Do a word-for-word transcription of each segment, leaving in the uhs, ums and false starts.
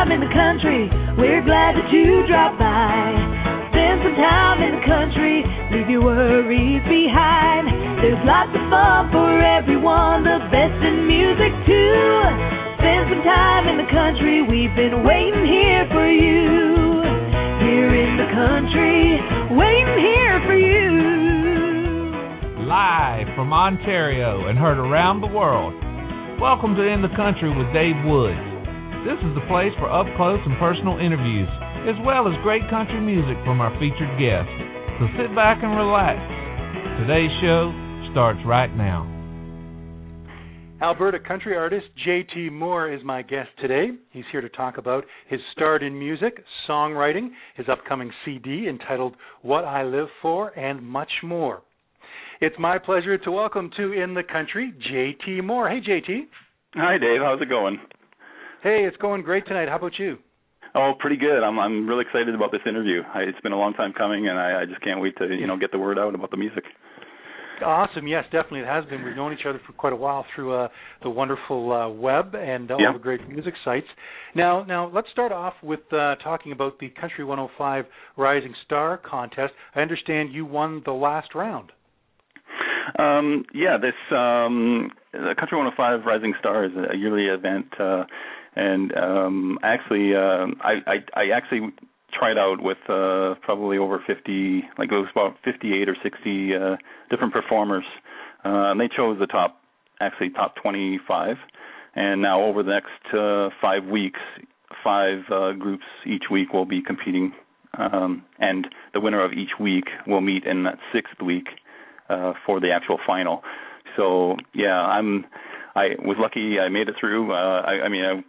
time in the country, we're glad that you dropped by. Spend some time in the country, leave your worries behind. There's lots of fun for everyone, the best in music too. Spend some time in the country, we've been waiting here for you. Here in the country, waiting here for you. Live from Ontario and heard around the world. Welcome to In the Country with Dave Woods. This is the place for up-close and personal interviews, as well as great country music from our featured guests. So sit back and relax. Today's show starts right now. Alberta country artist J T Moore is my guest today. He's here to talk about his start in music, songwriting, his upcoming C D entitled What I Live For, and much more. It's my pleasure to welcome to In the Country, J T Moore. Hey, J T. Hi, Dave. How's it going? Hey, it's going great tonight. How about you? Oh, pretty good. I'm I'm really excited about this interview. I, it's been a long time coming, and I, I just can't wait to you know get the word out about the music. Awesome. Yes, definitely. It has been. We've known each other for quite a while through uh, the wonderful uh, web and all yeah. the great music sites. Now, now let's start off with uh, talking about the Country one oh five Rising Star contest. I understand you won the last round. Um, yeah, this um, the Country one oh five Rising Star is a yearly event, uh, and um, actually, uh, I, I I actually tried out with uh, probably over fifty, like it was about fifty-eight or sixty uh, different performers, uh, and they chose the top, actually top twenty-five, and now over the next uh, five weeks, five uh, groups each week will be competing, um, and the winner of each week will meet in that sixth week uh, for the actual final. So yeah, I'm I was lucky I made it through. Uh, I, I mean. I,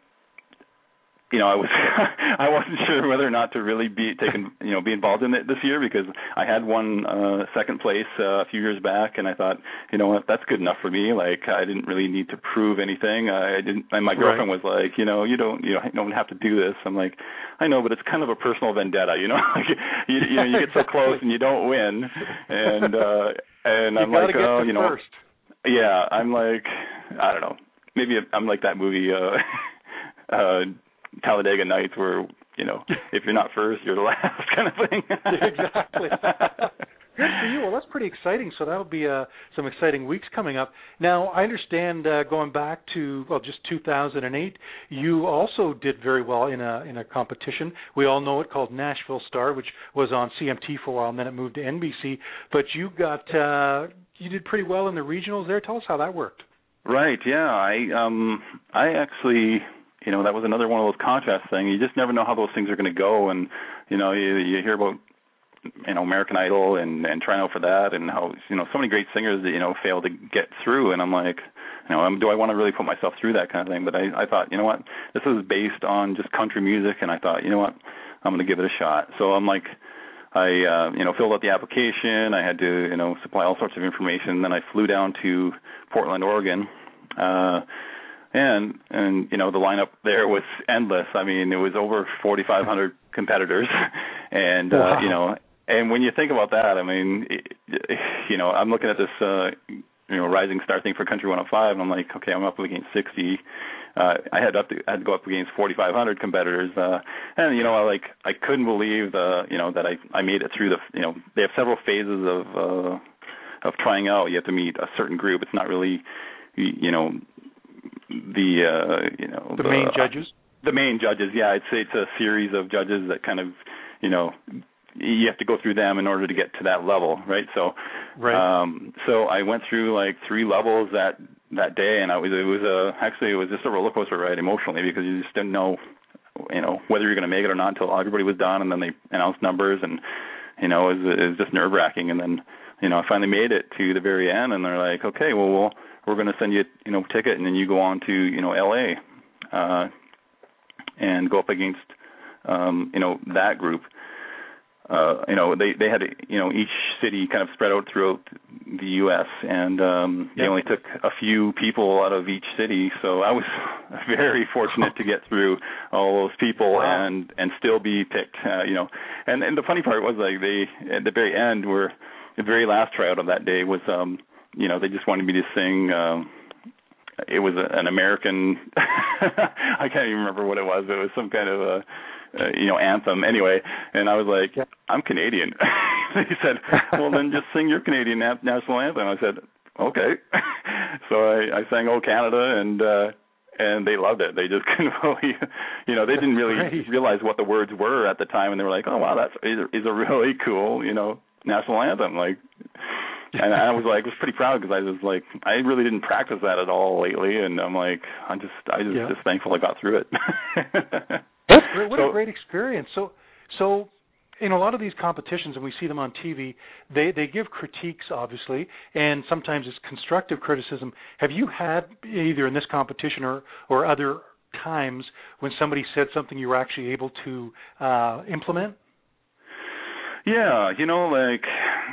You know, I was I wasn't sure whether or not to really be taken, you know, be involved in it this year because I had won uh, second place uh, a few years back, and I thought, you know what, that's good enough for me. Like, I didn't really need to prove anything. I didn't. And my girlfriend right. was like, you know, you don't, you don't have to do this. I'm like, I know, but it's kind of a personal vendetta, you know. like, you, you know, you get so close and you don't win, and uh, and you I'm like, get oh, to you know, first. yeah, I'm like, I don't know, maybe I'm like that movie. Uh, uh, Talladega Nights, where you know if you're not first, you're the last, kind of thing. Exactly. Good for you. Well, that's pretty exciting. So that'll be uh, some exciting weeks coming up. Now, I understand uh, going back to well, just two thousand eight, you also did very well in a in a competition. We all know it called Nashville Star, which was on C M T for a while, and then it moved to N B C. But you got uh, you did pretty well in the regionals there. Tell us how that worked. Right. Yeah. I um I actually. You know, that was another one of those contest things. You just never know how those things are going to go. And, you know, you, you hear about, you know, American Idol and, and trying out for that and how, you know, so many great singers that, you know, fail to get through. And I'm like, you know, do I want to really put myself through that kind of thing? But I, I thought, you know what, this is based on just country music. And I thought, you know what, I'm going to give it a shot. So I'm like, I, uh, you know, filled out the application. I had to, you know, supply all sorts of information. Then I flew down to Portland, Oregon. Uh And, and you know, the lineup there was endless. I mean, it was over forty-five hundred competitors. and, wow. uh, you know, and when you think about that, I mean, it, you know, I'm looking at this, uh, you know, Rising Star thing for Country one oh five, and I'm like, okay, I'm up against sixty. Uh, I had up to, I had to go up against forty-five hundred competitors. Uh, and, you know, I like, I couldn't believe, uh, you know, that I, I made it through the, you know, they have several phases of, uh, of trying out. You have to meet a certain group. It's not really, you know, the uh, you know the, the main judges. Uh, the main judges, yeah. I'd say it's a series of judges that kind of, you know, you have to go through them in order to get to that level, right? So, right. Um, so I went through like three levels that that day, and I was it was a actually it was just a roller coaster ride emotionally because you just didn't know, you know, whether you're going to make it or not until everybody was done, and then they announced numbers, and you know, it was, it was just nerve wracking, and then you know I finally made it to the very end, and they're like, okay, well we'll. We're going to send you, you know, ticket, and then you go on to, you know, L A uh, and go up against, um, you know, that group. Uh, you know, they, they had, you know, each city kind of spread out throughout the U S, and um, they yep. only took a few people out of each city. So I was very fortunate to get through all those people wow. and, and still be picked, uh, you know. And, and the funny part was, like, they, at the very end, were the very last tryout of that day was, um, you know, they just wanted me to sing, um, it was a, an American. I can't even remember what it was. But it was some kind of a, uh, you know, anthem. Anyway, and I was like, yeah. I'm Canadian. He said, well, then just sing your Canadian na- national anthem. I said, okay. So I, I sang "Oh Canada," and uh, and they loved it. They just couldn't believe, you know, they didn't really Great. realize what the words were at the time, and they were like, oh wow, that's is a, is a really cool, you know, national anthem. Like. And I was like, was pretty proud because I was like, I really didn't practice that at all lately, and I'm like, I'm just, I just, yeah. just thankful I got through it. What so, a great experience! So, so in a lot of these competitions, and we see them on T V, they they give critiques, obviously, and sometimes it's constructive criticism. Have you had either in this competition or or other times when somebody said something you were actually able to uh, implement? Yeah, you know, like.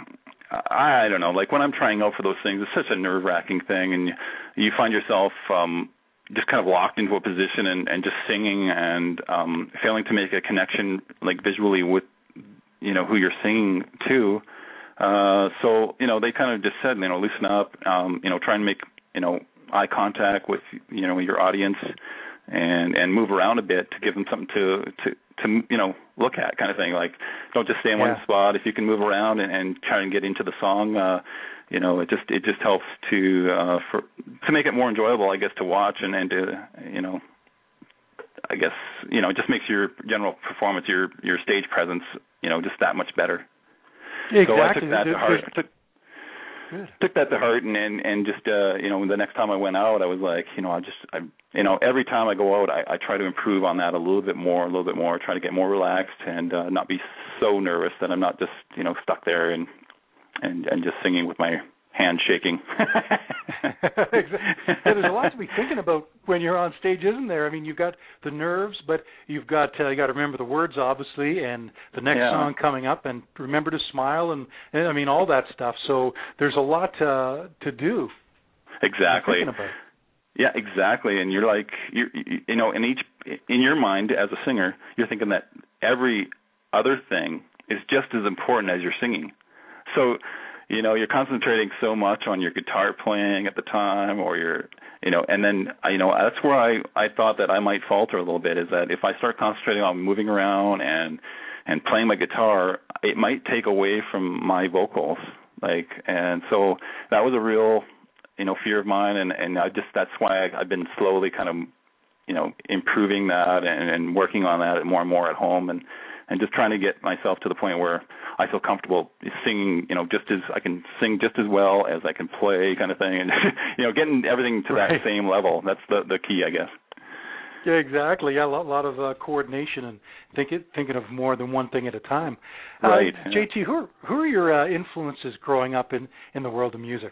I don't know, like when I'm trying out for those things, it's such a nerve-wracking thing, and you, you find yourself um, just kind of locked into a position and, and just singing and um, failing to make a connection, like visually with, you know, who you're singing to. Uh, so, you know, they kind of just said, you know, loosen up, um, you know, try and make, you know, eye contact with, you know, your audience and and move around a bit to give them something to, to, to you know, look at kind of thing. Like, don't just stay in yeah. one spot. If you can move around and, and try and get into the song, uh, you know, it just it just helps to uh, for to make it more enjoyable, I guess, to watch and, and to, you know, I guess, you know, it just makes your general performance, your your stage presence, you know, just that much better. Exactly. So I took that to heart. I took, Good. Took that to heart, and and, and just uh, you know, the next time I went out, I was like, you know, I just, I, you know, every time I go out, I, I try to improve on that a little bit more, a little bit more, try to get more relaxed and uh, not be so nervous that I'm not just, you know, stuck there and and and just singing with my hand shaking. Yeah, there's a lot to be thinking about when you're on stage, isn't there? I mean, you've got the nerves, but you've got uh, you got to remember the words, obviously, and the next yeah. song coming up, and remember to smile, and, and I mean all that stuff. So there's a lot uh, to do. Exactly. Yeah, exactly. And you're like, you you know, in each in your mind as a singer, you're thinking that every other thing is just as important as your singing. So, you know, you're concentrating so much on your guitar playing at the time, or your, you know, and then, you know, that's where I, I thought that I might falter a little bit, is that if I start concentrating on moving around and and playing my guitar, it might take away from my vocals. Like, and so that was a real, you know, fear of mine, and, and I just, that's why I, I've been slowly kind of, you know, improving that and, and working on that more and more at home, and, and just trying to get myself to the point where I feel comfortable singing, you know, just as I can sing just as well as I can play, kind of thing, and you know, getting everything to right. that same level. That's the the key, I guess. Yeah, exactly. Yeah, a lot, lot of uh, coordination and think it, thinking of more than one thing at a time. Right. Uh, J T, who are, who are your uh, influences growing up in, in the world of music?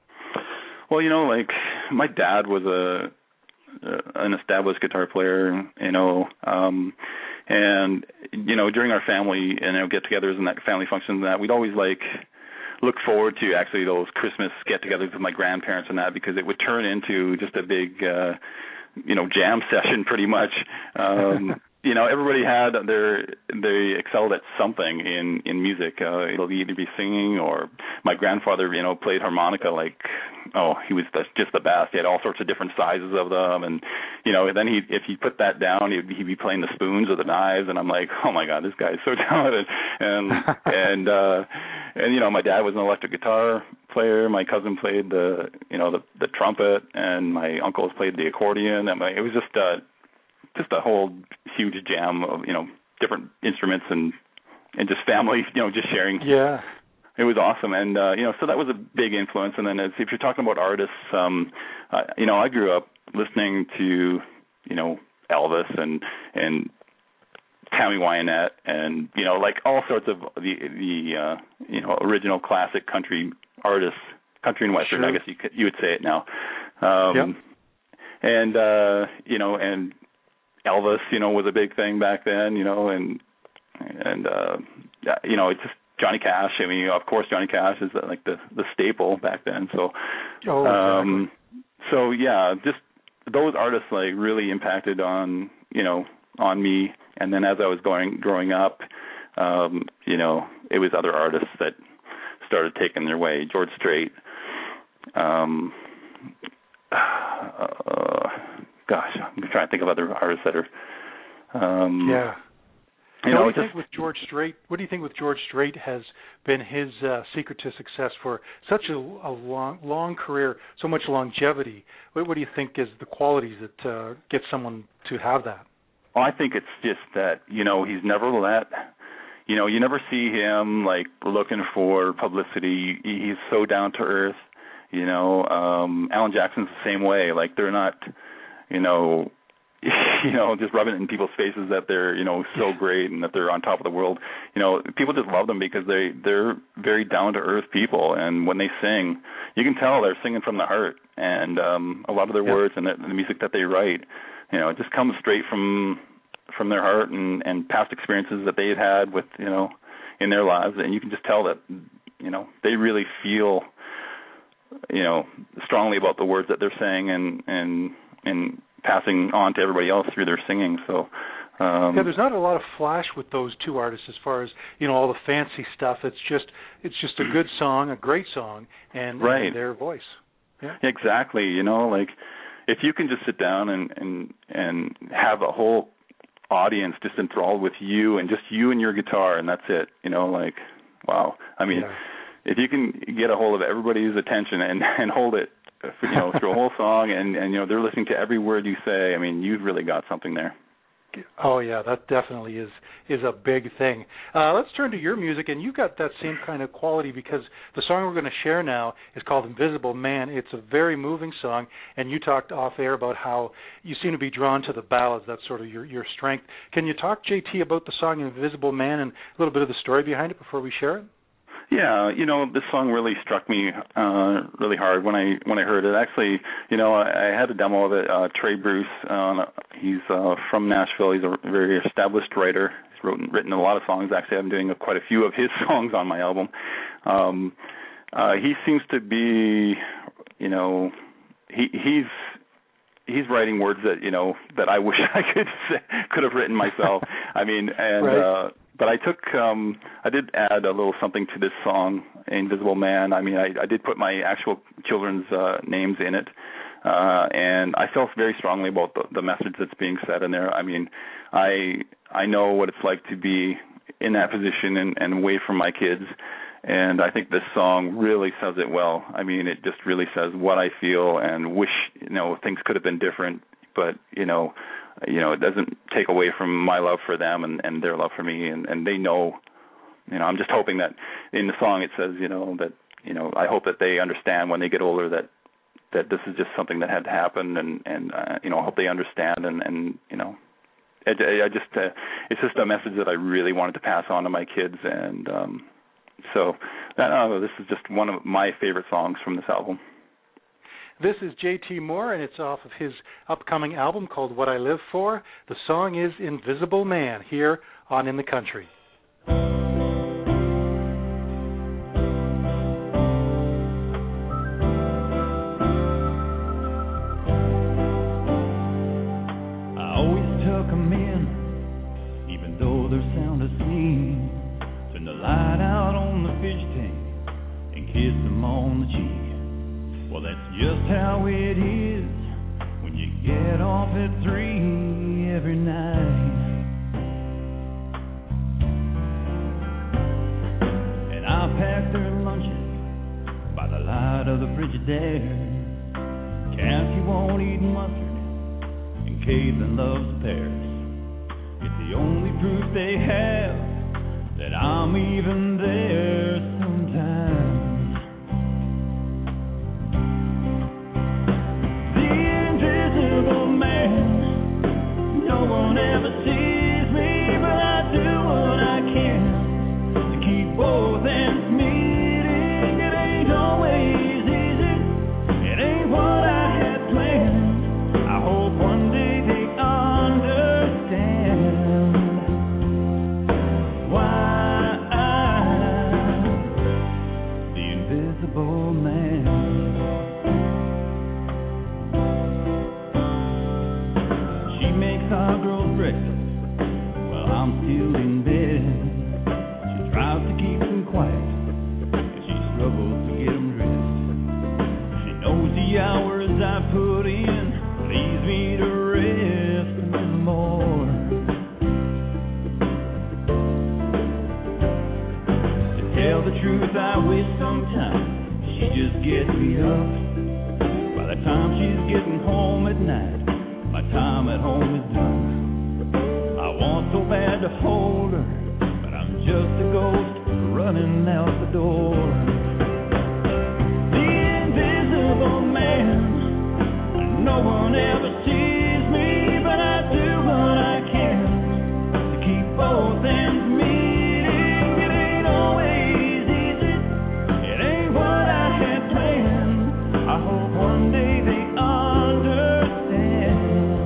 Well, you know, like my dad was a uh, an established guitar player, you know. Um, And, you know, during our family, you know, get-togethers and that family functions and that, we'd always, like, look forward to actually those Christmas get-togethers with my grandparents and that, because it would turn into just a big, uh, you know, jam session pretty much. Um, you know, everybody had their, they excelled at something in, in music. Uh, it'll either be singing, or my grandfather, you know, played harmonica like, oh, he was the, just the best. He had all sorts of different sizes of them, and you know, then he, if he put that down, he'd, he'd be playing the spoons or the knives, and I'm like, oh my God, this guy is so talented. And and uh, and you know, my dad was an electric guitar player. My cousin played the, you know, the the trumpet, and my uncles played the accordion. And my, it was just uh, just a whole huge jam of, you know, different instruments and and just family, you know, just sharing. Yeah. It was awesome, and uh, you know, so that was a big influence. And then, as if you're talking about artists, um, uh, you know, I grew up listening to, you know, Elvis and and Tammy Wynette, and you know, like all sorts of the the uh, you know, original classic country artists, country and western. Sure. I guess you could, you would say it now. Um, yep. And uh, you know, and Elvis, you know, was a big thing back then. You know, and and uh, you know, it's just. Johnny Cash. I mean, of course, Johnny Cash is like the the staple back then. So, oh, um, so yeah, just those artists like really impacted on, you know, on me. And then as I was going growing up, um, you know, it was other artists that started taking their way. George Strait, um, uh, gosh, I'm trying to think of other artists that are. Um, yeah. You now, know, what do you just, think with George Strait? What do you think with George Strait has been his uh, secret to success for such a, a long, long career, so much longevity? What, what do you think is the qualities that uh, get someone to have that? Well, I think it's just that, you know, he's never let, you know, you never see him like looking for publicity. He's so down to earth. You know, um, Alan Jackson's the same way. Like they're not, you know. you know, just rubbing it in people's faces that they're, you know, so great and that they're on top of the world. You know, people just love them because they, they're very down-to-earth people. And when they sing, you can tell they're singing from the heart. And um, a lot of their yeah. words and the, the music that they write, you know, it just comes straight from from their heart and, and past experiences that they've had with, you know, in their lives. And you can just tell that, you know, they really feel, you know, strongly about the words that they're saying and, and, and, passing on to everybody else through their singing. So um, yeah, there's not a lot of flash with those two artists as far as, you know, all the fancy stuff. It's just it's just a good song, a great song, and, right. and their voice. Yeah. Exactly. You know, like if you can just sit down and, and and have a whole audience just enthralled with you and just you and your guitar and that's it. You know, like wow. I mean, yeah. if you can get a hold of everybody's attention and, and hold it, you know, through a whole song, and, and you know they're listening to every word you say. I mean, you've really got something there. Oh yeah, that definitely is is a big thing. Uh, let's turn to your music, and you've got that same kind of quality because the song we're going to share now is called "Invisible Man." It's a very moving song, and you talked off air about how you seem to be drawn to the ballads. That's sort of your your strength. Can you talk, J T, about the song "Invisible Man" and a little bit of the story behind it before we share it? Yeah, you know, this song really struck me uh, really hard when I when I heard it. Actually, you know, I, I had a demo of it. Uh, Trey Bruce, uh, he's uh, from Nashville. He's a very established writer. He's written, written a lot of songs. Actually, I'm doing a, quite a few of his songs on my album. Um, uh, he seems to be, you know, he he's he's writing words that you know that I wish I could say, could have written myself. I mean, and. Right. Uh, But I took, um, I did add a little something to this song, Invisible Man. I mean, I, I did put my actual children's uh, names in it, uh, and I felt very strongly about the, the message that's being said in there. I mean, I I know what it's like to be in that position and, and away from my kids, and I think this song really says it well. I mean, it just really says what I feel and wish, you know, things could have been different, but, you know, you know, it doesn't take away from my love for them and, and their love for me, and, and they know, you know, I'm just hoping that in the song it says, you know, that, you know, I hope that they understand when they get older that, that this is just something that had to happen, and, and uh, you know, I hope they understand, and, and you know, I, I just, uh, it's just a message that I really wanted to pass on to my kids, and um, so that, uh, this is just one of my favorite songs from this album. This is J T Moore, and it's off of his upcoming album called What I Live For. The song is Invisible Man, here on In the Country. I always took them in, even though they're sound asleep. Turn the light out on the fish tank and kiss them on the cheek. Well, that's just how it is when you get off at three every night. And I pack their lunches by the light of the Frigidaire. Cassie won't eat mustard, and Caitlin loves pears. It's the only proof they have that I'm even there sometimes. Invisible man, no one ever sees me, but I do what I can to keep both ends meeting. It ain't always easy, it ain't what I had planned. I hope one day they understand why I'm the invisible man. Our girls breakfast hours I put in leaves me to rest a little more. To tell the truth, I wish sometimes she just gets me up. By the time she's getting home at night, my time at home is done. I want so bad to hold her, but I'm just a ghost running out the door. The invisible man, no one ever sees me, but I do what I can to keep both ends meeting. It ain't always easy, it ain't what I had planned. I hope one day they understand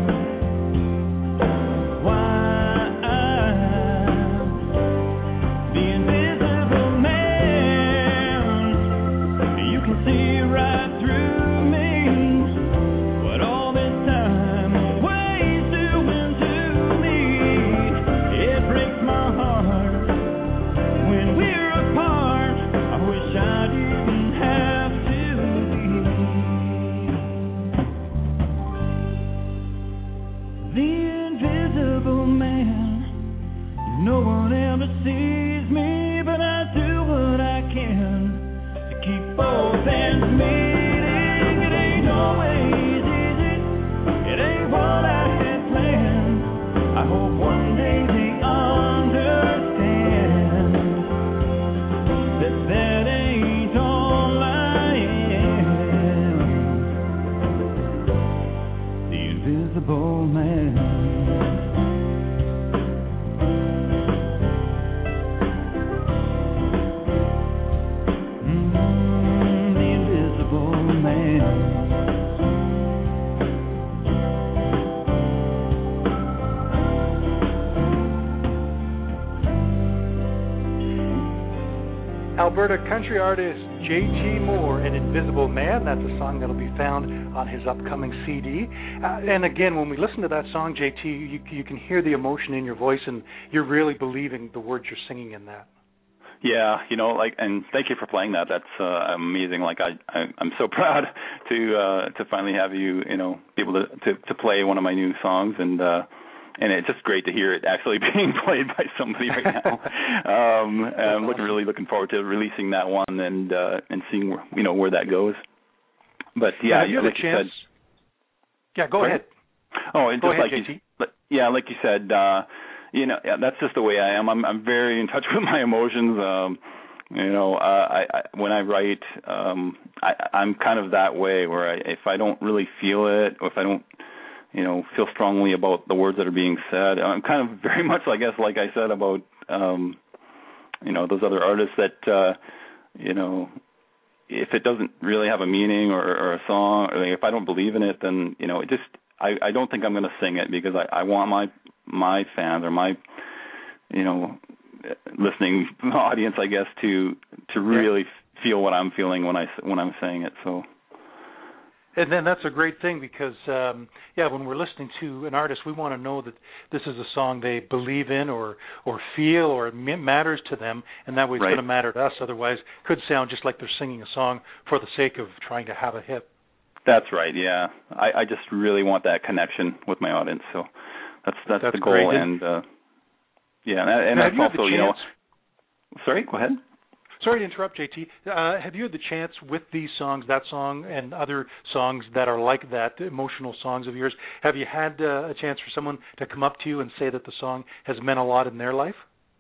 why I'm the invisible man. You can see right through me, what all this time wasted into me. It breaks my heart when we're apart. I wish I didn't have to be the invisible man. No one ever sees me, but I do what I can to keep both ends meeting. It ain't always easy, it ain't what I had planned. I hope one day they understand that that ain't all I am. The invisible man. Mm, the invisible man. Alberta country artist J T Moore, An Invisible Man. That's a song that'll be found on his upcoming C D. Uh, and again, when we listen to that song, J T, you, you can hear the emotion in your voice, and you're really believing the words you're singing in that. Yeah, you know, like, and thank you for playing that. That's uh, amazing. Like, I, I, I'm so proud to uh, to finally have you, you know, be able to, to, to play one of my new songs, and uh, and it's just great to hear it actually being played by somebody right now. um, I'm looking, really looking forward to releasing that one and uh, and seeing where, you know, where that goes. But yeah, you like the you chance. said. Yeah, go Sorry? ahead. Oh, and Go just ahead, like J T. you, yeah, like you said, uh, you know, yeah, that's just the way I am. I'm, I'm very in touch with my emotions. Um, you know, uh, I, I when I write, um, I, I'm kind of that way where I, if I don't really feel it, or if I don't, you know, feel strongly about the words that are being said, I'm kind of very much, I guess, like I said about, um, you know, those other artists that, uh, you know, if it doesn't really have a meaning or, or a song, or like if I don't believe in it, then, you know, it just, I, I don't think I'm going to sing it, because I, I want my my fans or my, you know, listening audience, I guess, to to really yeah. feel what I'm feeling when I when I'm saying it. So. And then that's a great thing, because, um, yeah, when we're listening to an artist, we want to know that this is a song they believe in or or feel or it matters to them, and that way it's right. going to matter to us. Otherwise, it could sound just like they're singing a song for the sake of trying to have a hit. That's right, yeah. I, I just really want that connection with my audience, so that's that's, that's the goal. Great. And, uh, yeah, and, and now, that's you also, you know... Sorry, go ahead. Sorry to interrupt, J T. Uh, have you had the chance with these songs, that song, and other songs that are like that, emotional songs of yours, have you had uh, a chance for someone to come up to you and say that the song has meant a lot in their life?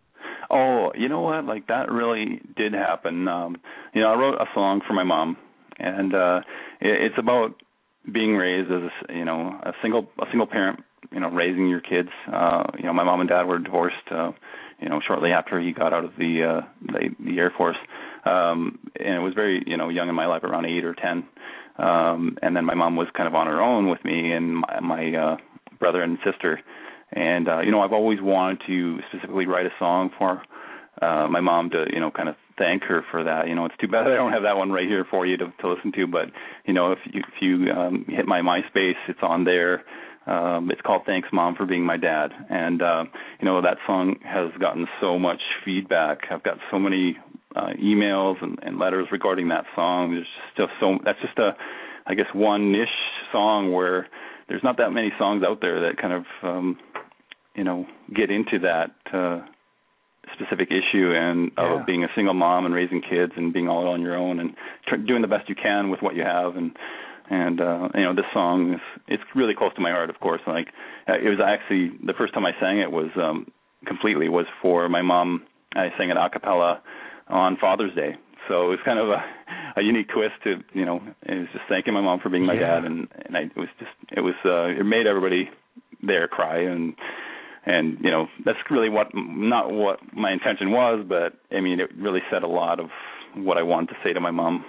Oh, you know what? Like, that really did happen. Um, you know, I wrote a song for my mom, and uh, it, it's about being raised as a, you know, a single a single parent, you know, raising your kids. Uh, you know, my mom and dad were divorced, uh, you know, shortly after he got out of the uh, the, the Air Force, um, and it was very, you know, young in my life, around eight or ten. Um, and then my mom was kind of on her own with me and my, my uh, brother and sister. And uh, you know, I've always wanted to specifically write a song for uh, my mom to, you know, kind of thank her for that. You know, it's too bad I don't have that one right here for you to, to listen to. But you know, if you, if you um, hit my MySpace, it's on there. Um, it's called "Thanks, Mom, for Being My Dad," and uh, you know, that song has gotten so much feedback. I've got so many uh, emails and, and letters regarding that song. There's just so that's just a I guess, one-ish song where there's not that many songs out there that kind of, um, you know, get into that uh, specific issue and yeah. of being a single mom and raising kids and being all on your own and tr- doing the best you can with what you have. And and uh, you know, this song is it's really close to my heart, of course. Like it was actually the first time I sang it was um, completely was for my mom. I sang it a cappella on Father's Day. So it was kind of a, a unique twist to, you know, it was just thanking my mom for being my yeah. dad, and, and I, it was just, it was, uh, it made everybody there cry, and, and, you know, that's really what, not what my intention was, but, I mean, it really said a lot of what I wanted to say to my mom.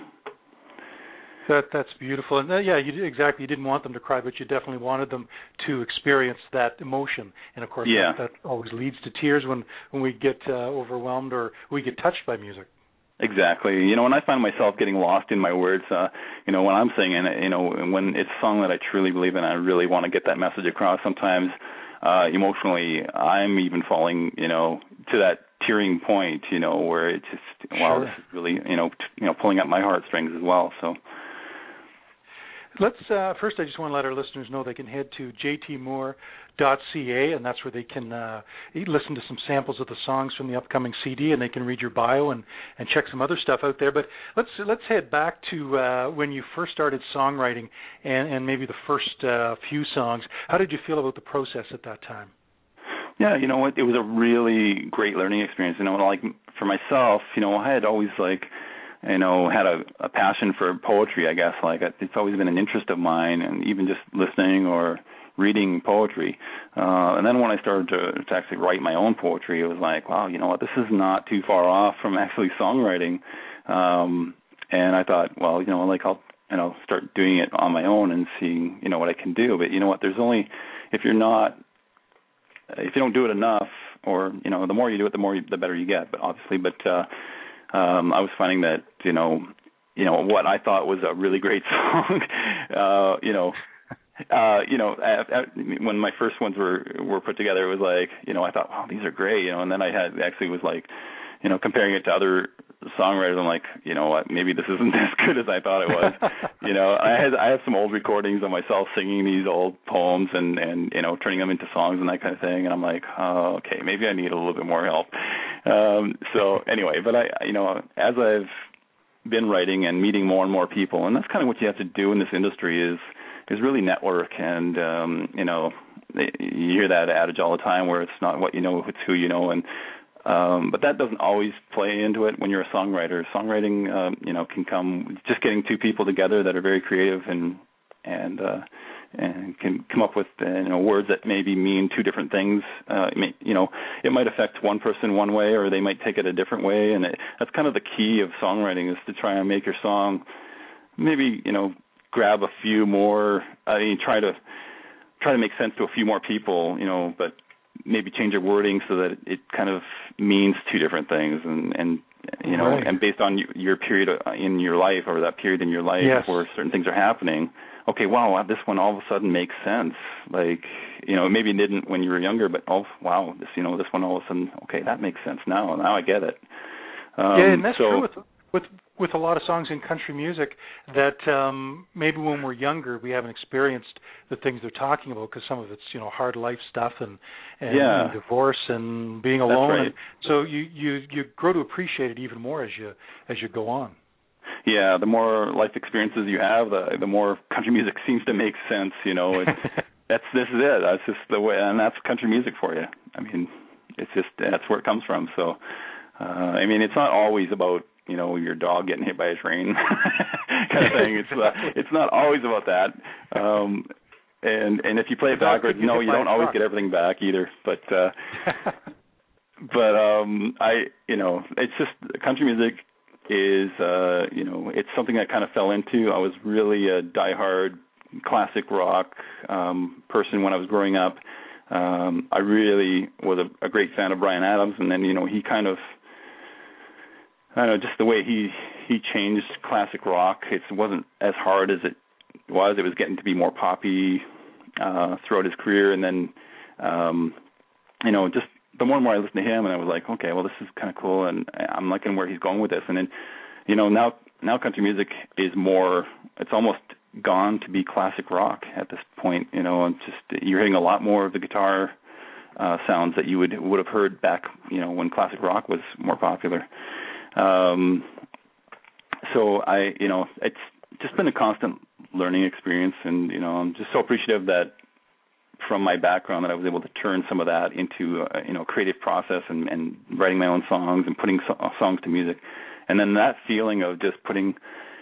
That that's beautiful, and uh, yeah, you did, exactly. You didn't want them to cry, but you definitely wanted them to experience that emotion. And of course, yeah. that, that always leads to tears when when we get uh, overwhelmed or we get touched by music. Exactly. You know, when I find myself getting lost in my words, uh, you know, when I'm singing, you know, when it's a song that I truly believe in, I really want to get that message across. Sometimes, uh, emotionally, I'm even falling, you know, to that tearing point, you know, where it's just, wow, sure. this is really, you know, t- you know, pulling at my heartstrings as well. So. Let's uh, first. I just want to let our listeners know they can head to j t moore dot c a, and that's where they can uh, listen to some samples of the songs from the upcoming C D, and they can read your bio and, and check some other stuff out there. But let's let's head back to uh, when you first started songwriting, and, and maybe the first uh, few songs. How did you feel about the process at that time? Yeah, you know what? It was a really great learning experience. You know, like for myself, you know, I had always like. you know, had a, a passion for poetry, I guess. Like, it's always been an interest of mine, and even just listening or reading poetry. Uh, and then when I started to, to actually write my own poetry, it was like, wow, you know what, this is not too far off from actually songwriting. Um, and I thought, well, you know, like I'll, you know, start doing it on my own and seeing, you know, what I can do. But you know what, there's only, if you're not, if you don't do it enough, or, you know, the more you do it, the more, you, the better you get, but obviously, but, uh, Um, I was finding that, you know, you know, what I thought was a really great song, uh, you know, uh, you know, at, at, when my first ones were, were put together, it was like, you know, I thought, wow, these are great, you know, and then I had actually was like, you know, comparing it to other songwriters, I'm like, you know what, maybe this isn't as good as I thought it was. you know, I had I have some old recordings of myself singing these old poems and, and, you know, turning them into songs and that kind of thing, and I'm like, oh, okay, maybe I need a little bit more help. Um, so anyway, but I, you know, as I've been writing and meeting more and more people, and that's kind of what you have to do in this industry is is really network, and um, you know, you hear that adage all the time where it's not what you know, it's who you know, and Um, but that doesn't always play into it when you're a songwriter. Songwriting, um, you know, can come just getting two people together that are very creative and and uh, and can come up with uh, you know words that maybe mean two different things. Uh, it may, you know, it might affect one person one way, or they might take it a different way. And it, that's kind of the key of songwriting, is to try and make your song maybe, you know, grab a few more. I mean, try to try to make sense to a few more people, you know, but maybe change your wording so that it kind of means two different things, and, and you know, right. and based on your period in your life, or that period in your life yes. where certain things are happening, okay, wow, this one all of a sudden makes sense. Like, you know, maybe it didn't when you were younger, but oh, wow, this, you know, this one all of a sudden, okay, that makes sense now. Now I get it. Um, yeah, and that's so, true with with with a lot of songs in country music, that um, maybe when we're younger we haven't experienced the things they're talking about, because some of it's, you know, hard life stuff and and, yeah. and divorce and being alone. That's right. And so you, you you grow to appreciate it even more as you as you go on. Yeah, the more life experiences you have, the the more country music seems to make sense. You know, it, that's this is it. That's just the way, and that's country music for you. I mean, it's just that's where it comes from. So, uh, I mean, it's not always about, you know, your dog getting hit by a train kind of thing. It's uh, it's not always about that. Um, and and if you play it backwards, you know, you don't always get everything back either. But uh, but um, I, you know, it's just country music is, uh, you know, it's something I kind of fell into. I was really a diehard classic rock um, person when I was growing up. Um, I really was a, a great fan of Bryan Adams, and then, you know, he kind of, I don't know, just the way he he changed classic rock. It wasn't as hard as it was. It was getting to be more poppy uh, throughout his career, and then, um, you know, just the more and more I listened to him, and I was like, okay, well, this is kind of cool, and I'm liking where he's going with this. And then, you know, now now country music is more, it's almost gone to be classic rock at this point. You know, and just you're hearing a lot more of the guitar uh, sounds that you would would have heard back, you know, when classic rock was more popular. Um, so I, you know, it's just been a constant learning experience, and you know, I'm just so appreciative that from my background that I was able to turn some of that into a, you know, creative process and, and writing my own songs and putting so- songs to music. And then that feeling of just putting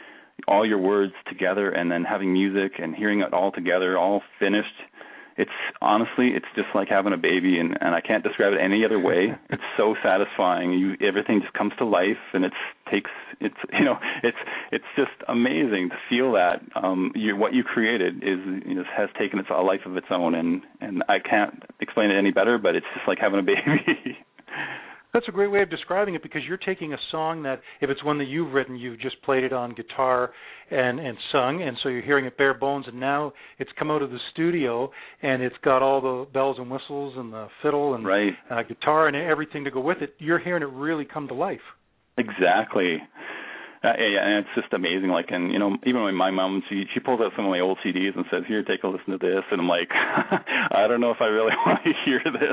all your words together and then having music and hearing it all together, all finished, it's honestly, it's just like having a baby, and, and I can't describe it any other way. It's so satisfying. You, everything just comes to life, and it's takes, it's, you know, it's, it's just amazing to feel that um, you, what you created is, you know, has taken its a life of its own, and, and I can't explain it any better, but it's just like having a baby. That's a great way of describing it, because you're taking a song that, if it's one that you've written, you've just played it on guitar and, and sung, and so you're hearing it bare bones, and now it's come out of the studio, and it's got all the bells and whistles and the fiddle and right. uh, guitar and everything to go with it. You're hearing it really come to life. Exactly. Uh, yeah, and it's just amazing. Like, and you know, even when my mom, she she pulls out some of my old C Ds and says, "Here, take a listen to this," and I'm like, I don't know if I really want to hear this.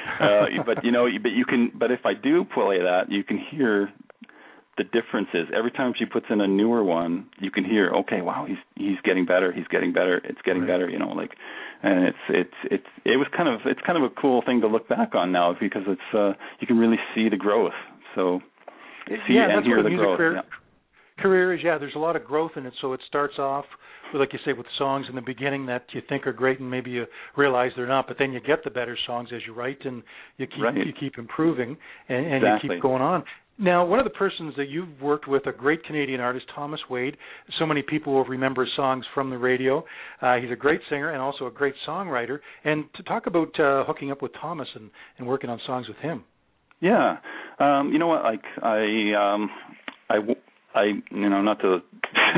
Uh, but you know, but you can. But if I do play that, you can hear the differences. Every time she puts in a newer one, you can hear, okay, wow, he's he's getting better. He's getting better. It's getting right. better. You know, like, and it's it's it's it was kind of it's kind of a cool thing to look back on now, because it's uh, you can really see the growth. So see yeah, and that's hear what the music growth. Career, yeah. career is, yeah, there's a lot of growth in it. So it starts off, with, like you say, with songs in the beginning that you think are great, and maybe you realize they're not, but then you get the better songs as you write, and you keep right. you keep improving, and, and exactly. you keep going on. Now, one of the persons that you've worked with, a great Canadian artist, Thomas Wade. So many people will remember his songs from the radio. Uh, he's a great singer and also a great songwriter. And to talk about uh, hooking up with Thomas and, and working on songs with him. Yeah, um, you know what? Like I, um, I, I, you know, not to,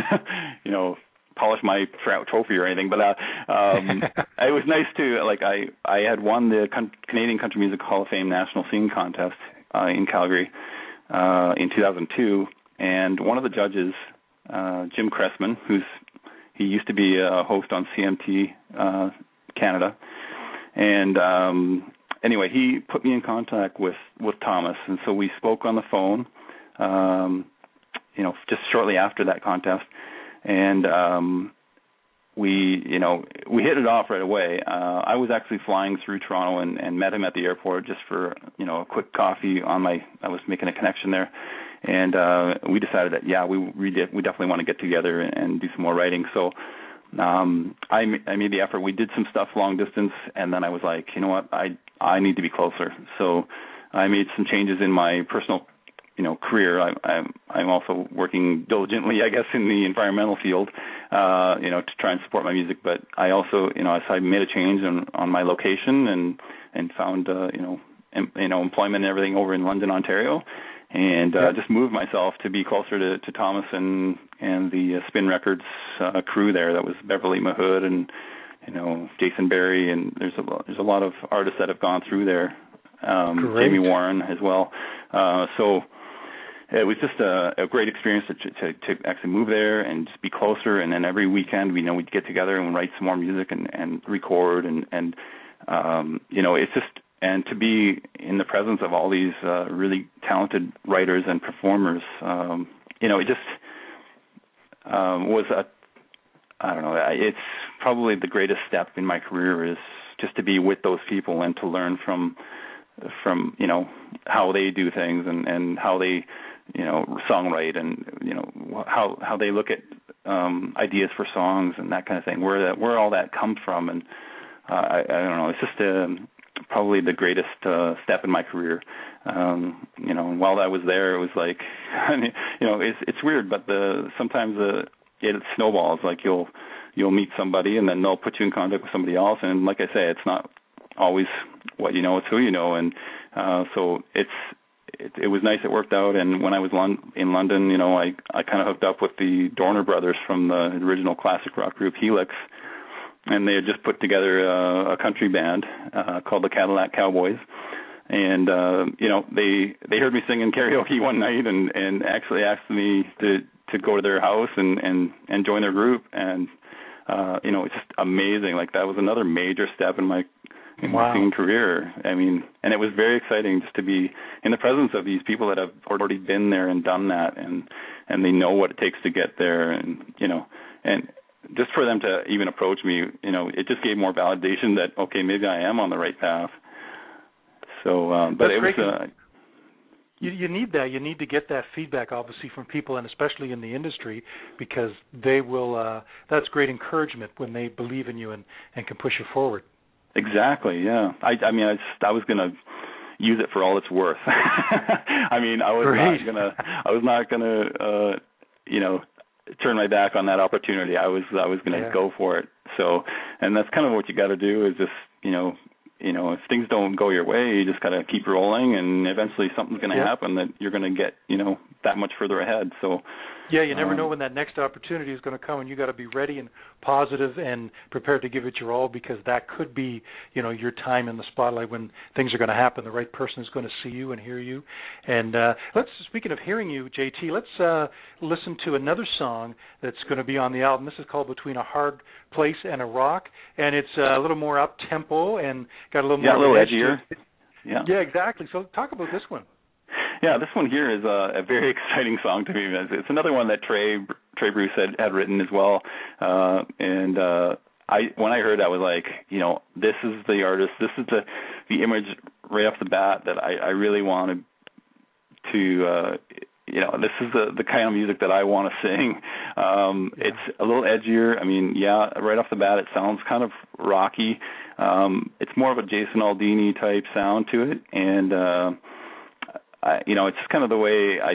you know, polish my trophy or anything, but uh, um, it was nice to like I, I had won the Canadian Country Music Hall of Fame National Singing Contest uh, in Calgary. Uh, in two thousand two, and one of the judges, uh, Jim Cressman, who's he used to be a host on C M T uh, Canada, and um, anyway, he put me in contact with, with Thomas, and so we spoke on the phone, um, you know, just shortly after that contest, and um, we, you know, we hit it off right away. Uh, I was actually flying through Toronto and, and met him at the airport just for, you know, a quick coffee on my, I was making a connection there. And uh, we decided that, yeah, we we, did, we definitely want to get together and, and do some more writing. So um, I, I made the effort. We did some stuff long distance, and then I was like, you know what, I, I need to be closer. So I made some changes in my personal you know, career. I, I'm, I'm also working diligently, I guess, in the environmental field, uh, you know, to try and support my music. But I also, you know, so I made a change on, on my location and and found, uh, you know, em, you know, employment and everything over in London, Ontario, and uh, yeah. just moved myself to be closer to, to Thomas and and the uh, Spin Records uh, crew there. That was Beverly Mahood and you know Jason Berry, and there's a there's a lot of artists that have gone through there. Um, Jamie Warren as well. Uh, so. It was just a, a great experience to, to to actually move there and just be closer. And then every weekend, we you know we'd get together and write some more music and, and record and and um, you know it's just and to be in the presence of all these uh, really talented writers and performers. Um, you know, it just um, was a I don't know. It's probably the greatest step in my career is just to be with those people and to learn from from you know how they do things and, and how they. you know, songwrite and, you know, how how they look at um, ideas for songs and that kind of thing, where that where all that comes from. And uh, I, I don't know, it's just um, probably the greatest uh, step in my career. Um, you know, and while I was there, it was like, I mean, you know, it's it's weird, but the sometimes uh, it snowballs. Like you'll you'll meet somebody and then they'll put you in contact with somebody else. And like I say, it's not always what you know, it's who you know. And uh, so it's, It, it was nice. It worked out. And when I was lon- in London, you know, I, I kind of hooked up with the Dorner brothers from the original classic rock group Helix, and they had just put together a, a country band uh, called the Cadillac Cowboys. and uh, you know, they they heard me singing karaoke one night, and, and actually asked me to, to go to their house and, and, and join their group, and uh, you know, it's just amazing. Like that was another major step in my in wow. my singing career. I mean, and it was very exciting just to be in the presence of these people that have already been there and done that, and and they know what it takes to get there, and you know, and just for them to even approach me, you know, it just gave more validation that okay, maybe I am on the right path. So, um, but That's it was. great. Uh, You, you need that. You need to get that feedback, obviously, from people, and especially in the industry, because they will. Uh, that's great encouragement when they believe in you and, and can push you forward. Exactly. Yeah. I. I mean, I, just, I was gonna use it for all it's worth. I mean, I was Great. not gonna. I was not gonna. Uh, you know, turn my back on that opportunity. I was. I was gonna yeah. go for it. So, and that's kind of what you got to do. Is just you know. You know, if things don't go your way, you just got to keep rolling, and eventually something's going to yep. happen that you're going to get, you know, that much further ahead. So, yeah, you never um, know when that next opportunity is going to come, and you got to be ready and positive and prepared to give it your all, because that could be, you know, your time in the spotlight when things are going to happen. The right person is going to see you and hear you. And uh, let's, speaking of hearing you, J T, let's uh, listen to another song that's going to be on the album. This is called Between a Hard Place and a Rock, and it's uh, a little more up tempo and got a little yeah, more a little edgier. Yeah, yeah, exactly. So talk about this one. Yeah, this one here is a, a very exciting song to me. It's another one that Trey Trey Bruce had, had written as well, uh, and uh, I when I heard, I was like, you know, this is the artist, this is the the image right off the bat that I, I really wanted to. Uh, You know, this is the the kind of music that I want to sing. Um, yeah. It's a little edgier. I mean, yeah, right off the bat, it sounds kind of rocky. Um, it's more of a Jason Aldean type sound to it, and uh, I, you know, it's just kind of the way I,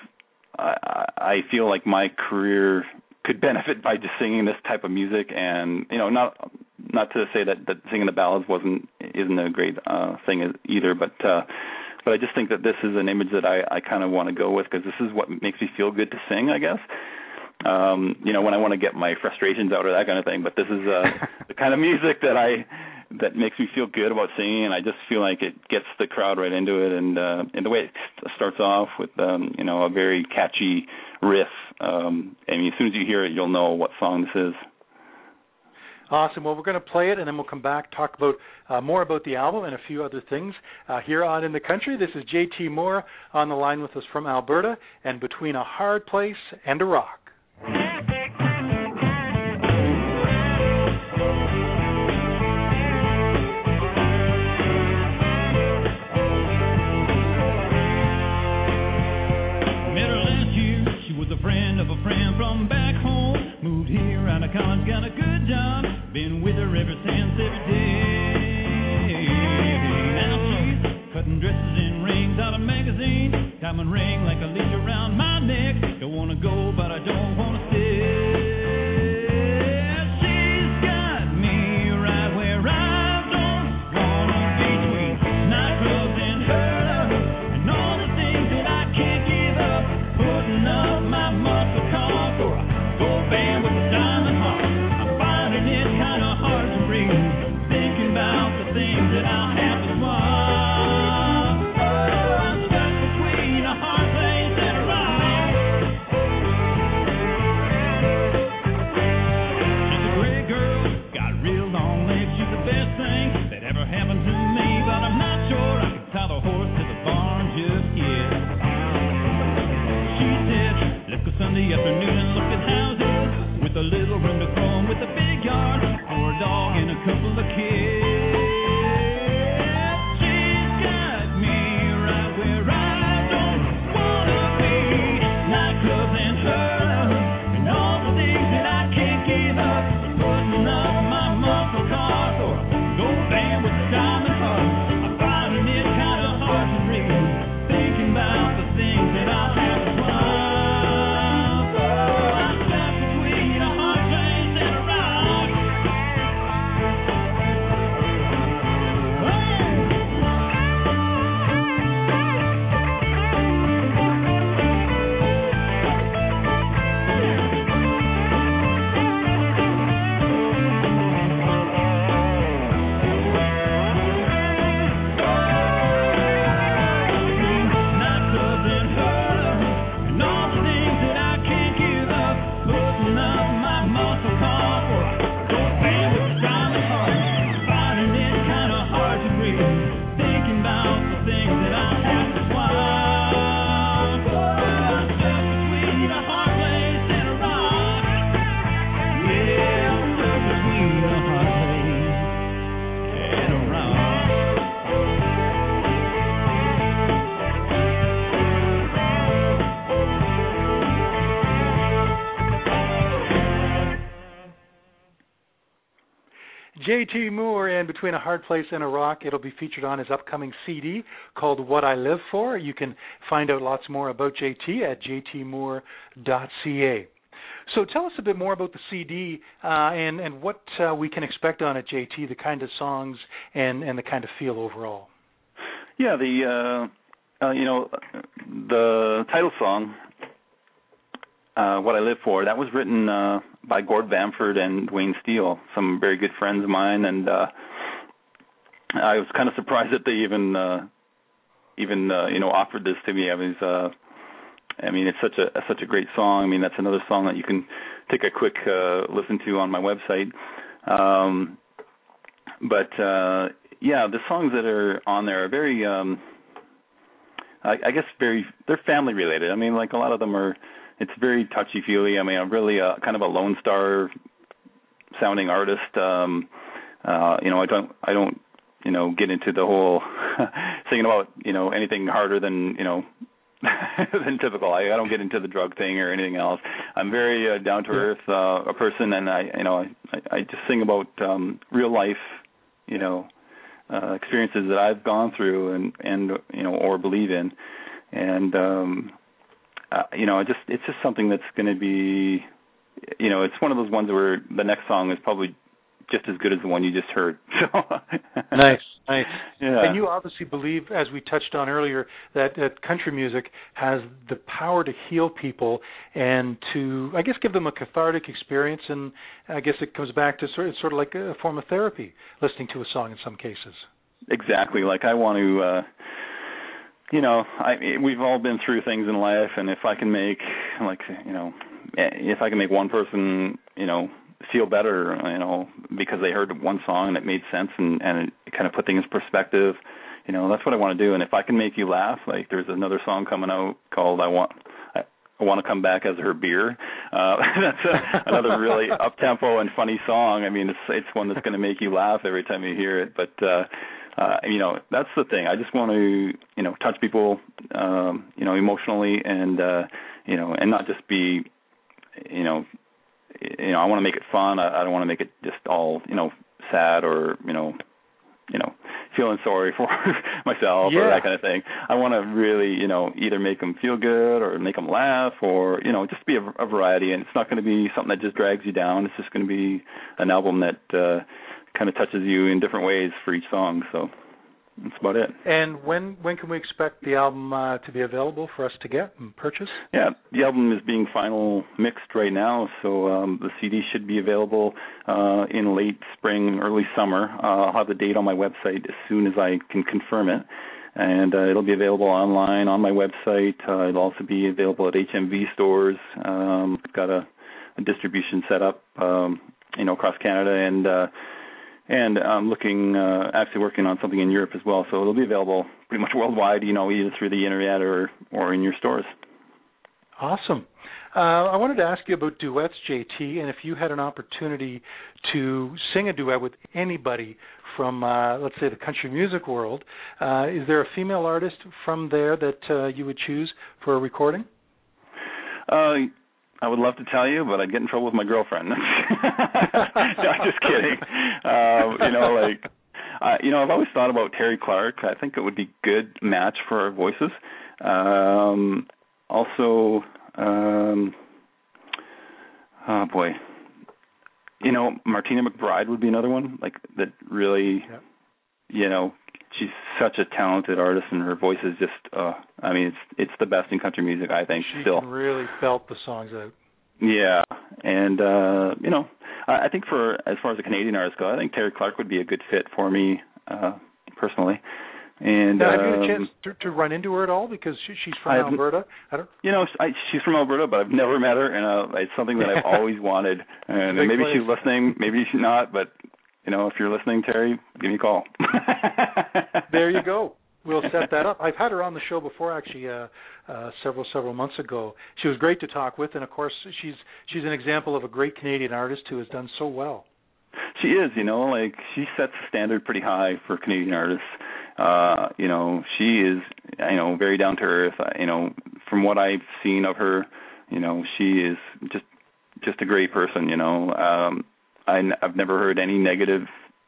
I, I feel like my career could benefit by just singing this type of music. And you know, not not to say that, that singing the ballads wasn't isn't a great uh, thing either, but. Uh, But I just think that this is an image that I, I kind of want to go with, because this is what makes me feel good to sing, I guess. Um, you know, when I want to get my frustrations out or that kind of thing. But this is uh, the kind of music that I that makes me feel good about singing, and I just feel like it gets the crowd right into it. And uh, and the way it starts off with um, you know, a very catchy riff. Um, I mean, as soon as you hear it, you'll know what song this is. Awesome. Well, we're going to play it, and then we'll come back, talk about uh, more about the album and a few other things uh, here on In the Country. This is J T Moore on the line with us from Alberta, and Between a Hard Place and a Rock. Met her last year. She was a friend of a friend from back home. Moved here out of college, got a good job. Been with her ever since, every day. Now she's cutting dresses and rings out of magazine. Diamond ring like a leash around my neck. Don't want to go, but I don't want to stay. She's got me right where I don't want to be, between nightclubs and her love, and all the things that I can't give up. Putting up my muscle car for a gold band with a diamond heart. I'm finding it kind of hard to breathe, thinking about the things that I'll have to swap. Oh, I'm stuck between a hard place and a rock. J T Moore, and Between a Hard Place and a Rock, it'll be featured on his upcoming C D called What I Live For. You can find out lots more about J T at j t moore dot c a. So tell us a bit more about the C D uh, and, and what uh, we can expect on it, J T, the kind of songs and, and the kind of feel overall. Yeah, the uh, uh, you know the title song, uh, "What I Live For," that was written uh, by Gord Bamford and Dwayne Steele, some very good friends of mine, and uh, I was kind of surprised that they even uh, even uh, you know offered this to me. I was. Uh, I mean, it's such a such a great song. I mean, that's another song that you can take a quick uh, listen to on my website. Um, but uh, yeah, the songs that are on there are very, um, I, I guess, very they're family related. I mean, like a lot of them are. It's very touchy feely. I mean, I'm really a, kind of a Lone Star sounding artist. Um, uh, you know, I don't I don't you know get into the whole singing about you know anything harder than you know. than typical. I, I don't get into the drug thing or anything else. I'm very uh, down to earth uh, a person, and I, you know, I, I just sing about um, real life, you know, uh, experiences that I've gone through and and you know or believe in, and um, uh, you know, just it's just something that's going to be, you know, it's one of those ones where the next song is probably just as good as the one you just heard. So nice, nice. Yeah. And you obviously believe, as we touched on earlier, that, that country music has the power to heal people and to, I guess, give them a cathartic experience. And I guess it comes back to sort of, sort of like a form of therapy, listening to a song in some cases. Exactly. Like I want to, uh, you know, I, we've all been through things in life, and if I can make, like, you know, if I can make one person, you know, feel better, you know, because they heard one song and it made sense and, and it kind of put things in perspective, you know, that's what I want to do. And if I can make you laugh, like there's another song coming out called I Want I, I Want to Come Back as Her Beer. Uh, that's a, another really up-tempo and funny song. I mean, it's it's one that's going to make you laugh every time you hear it. But, uh, uh, you know, that's the thing. I just want to, you know, touch people, um, you know, emotionally and, uh, you know, and not just be, you know, you know, I want to make it fun. I, I don't want to make it just all, you know, sad or, you know, you know, feeling sorry for myself yeah. or that kind of thing. I want to really, you know, either make them feel good or make them laugh or, you know, just be a, a variety. And it's not going to be something that just drags you down. It's just going to be an album that uh, kind of touches you in different ways for each song. So that's about it. And when when can we expect the album uh, to be available for us to get and purchase? Yeah, the album is being final mixed right now, so um, the C D should be available uh, in late spring, early summer. Uh, I'll have the date on my website as soon as I can confirm it, and uh, it'll be available online on my website. Uh, it'll also be available at H M V stores. Um, I've got a, a distribution set up, um, you know, across Canada, and uh, And I'm looking, uh, actually working on something in Europe as well, so it'll be available pretty much worldwide, you know, either through the internet or, or in your stores. Awesome. Uh, I wanted to ask you about duets, J T, and if you had an opportunity to sing a duet with anybody from, uh, let's say, the country music world, uh, is there a female artist from there that uh, you would choose for a recording? Uh I would love to tell you, but I'd get in trouble with my girlfriend. No, I'm just kidding. Um, you know, like, uh, you know, I've always thought about Terry Clark. I think it would be a good match for our voices. Um, also, um, oh boy, you know, Martina McBride would be another one. Like that, really, yep. You know. She's such a talented artist, and her voice is just, uh, I mean, it's it's the best in country music, I think, she still. She really felt the songs out. Yeah, and, uh, you know, I, I think for, as far as the Canadian artists go, I think Terry Clark would be a good fit for me, uh, personally. And now, have um, you had a chance to, to run into her at all? Because she, she's from I've, Alberta. I don't. You know, I, she's from Alberta, but I've never met her, and uh, it's something that I've always wanted. And maybe place. she's listening, maybe she's not, but... You know, if you're listening, Terry, give me a call. There you go. We'll set that up. I've had her on the show before, actually, uh, uh, several several months ago. She was great to talk with, and of course, she's she's an example of a great Canadian artist who has done so well. She is, you know, like she sets the standard pretty high for Canadian artists. Uh, you know, she is, you know, very down to earth. You know, from what I've seen of her, you know, she is just just a great person. You know. Um, I, I've never heard any negative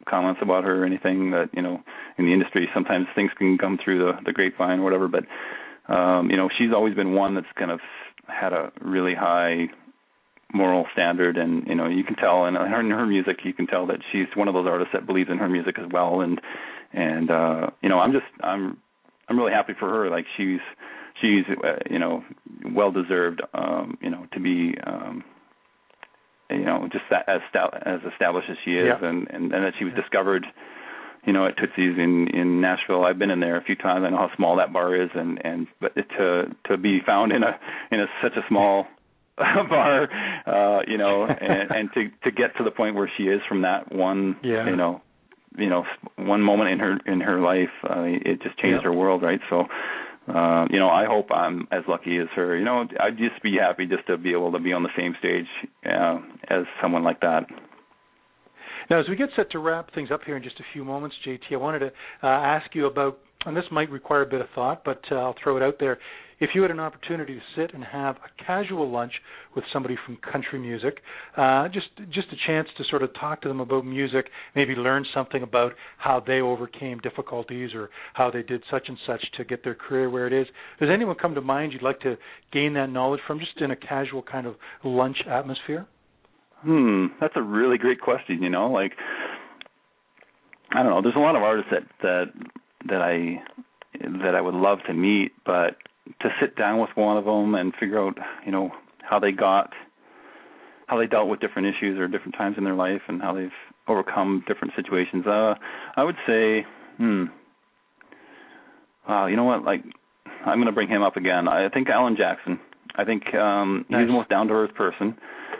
comments about her or anything that, you know, in the industry, sometimes things can come through the, the grapevine or whatever. But, um, you know, she's always been one that's kind of had a really high moral standard. And, you know, you can tell in her, in her music, you can tell that she's one of those artists that believes in her music as well. And, and uh, you know, I'm just, I'm, I'm really happy for her. Like she's, she's, uh, you know, well-deserved, um, you know, to be, um, you know, just that, as as established as she is, yeah. and, and, and that she was yeah. discovered, you know, at Tootsie's in, in Nashville. I've been in there a few times. I know how small that bar is, and, and but to to be found in a in a such a small bar, uh, you know, and, and to to get to the point where she is from that one, yeah. you know, you know, one moment in her in her life, uh, it just changed yeah. her world, right? So. Uh, you know, I hope I'm as lucky as her. You know, I'd just be happy just to be able to be on the same stage uh, as someone like that. Now, as we get set to wrap things up here in just a few moments, J T, I wanted to uh, ask you about, and this might require a bit of thought, but uh, I'll throw it out there. If you had an opportunity to sit and have a casual lunch with somebody from country music, uh, just just a chance to sort of talk to them about music, maybe learn something about how they overcame difficulties or how they did such and such to get their career where it is. Does anyone come to mind you'd like to gain that knowledge from, just in a casual kind of lunch atmosphere? Hmm, that's a really great question. You know, like I don't know. There's a lot of artists that that that I that I would love to meet, but to sit down with one of them and figure out, you know, how they got, how they dealt with different issues or different times in their life and how they've overcome different situations. Uh, I would say, hmm, wow, you know what? Like, I'm going to bring him up again. I think Alan Jackson. I think um, nice. He's the most down-to-earth person.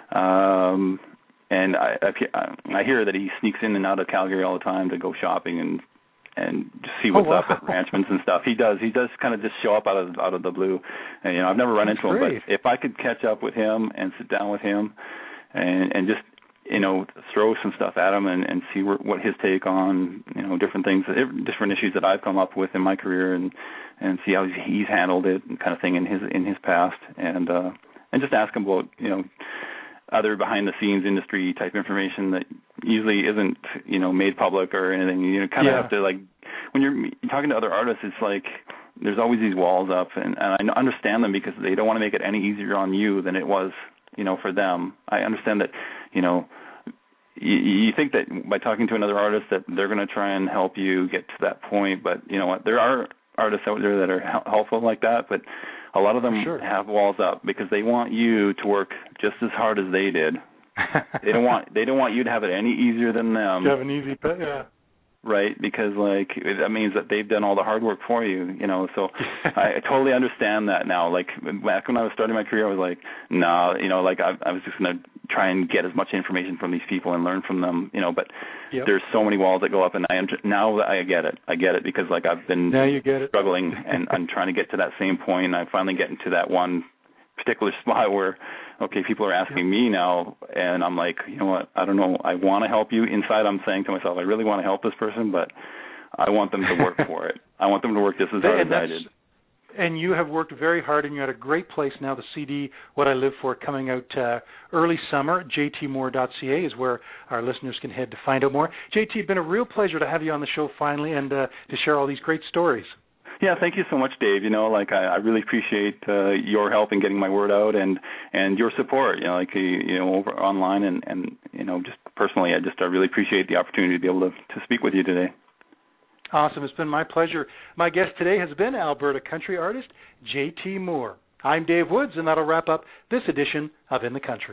Um, and I, I, I hear that he sneaks in and out of Calgary all the time to go shopping and and just see what's oh, wow. up at Ranchman's and stuff. He does. He does kind of just show up out of out of the blue. And, you know, I've never run That's into great. him, but if I could catch up with him and sit down with him and and just, you know, throw some stuff at him and, and see where, what his take on, you know, different things, different issues that I've come up with in my career, and and see how he's handled it, and kind of thing in his in his past, and uh, and just ask him about, you know, other behind-the-scenes industry type information that usually isn't, you know, made public or anything. You know, kind of yeah. have to, like, when you're talking to other artists, it's like there's always these walls up, and, and I understand them because they don't want to make it any easier on you than it was, you know, for them. I understand that, you know, you, you think that by talking to another artist that they're going to try and help you get to that point, but you know what, there are artists out there that are helpful like that, but a lot of them sure. have walls up because they want you to work just as hard as they did. they don't want they don't want you to have it any easier than them. To have an easy pay, yeah. Right, because like that means that they've done all the hard work for you, you know. So I, I totally understand that now. Like back when I was starting my career, I was like, no, nah, you know, like I, I was just gonna try and get as much information from these people and learn from them, you know. But yep. there's so many walls that go up, and I now I get it. I get it because like I've been now you get it. struggling, and I'm trying to get to that same point, and I'm finally getting to that one particular spot where, okay, people are asking yep. me now, and I'm like, you know what, I don't know, I want to help you. Inside I'm saying to myself, I really want to help this person, but I want them to work for it. I want them to work just as hard as I did. And you have worked very hard, and you're at a great place now. The C D, What I Live For, coming out uh, early summer. j t moore dot c a is where our listeners can head to find out more. J T, it's been a real pleasure to have you on the show finally, and uh, to share all these great stories. Yeah, thank you so much, Dave. You know, like I, I really appreciate uh, your help in getting my word out, and, and your support. You know, like you know, over online and, and you know, just personally, I just I really appreciate the opportunity to be able to, to speak with you today. Awesome, it's been my pleasure. My guest today has been Alberta country artist J T Moore. I'm Dave Woods, and that'll wrap up this edition of In the Country.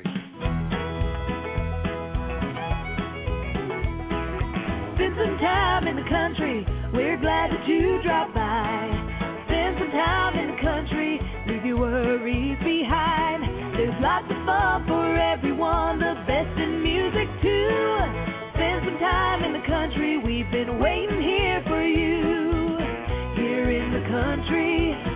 Spend some time in the country. We're glad that you dropped by. Spend some time in the country. Leave your worries behind. There's lots of fun for everyone. The best in music too. Spend some time in the country. We've been waiting here for you. Here in the country.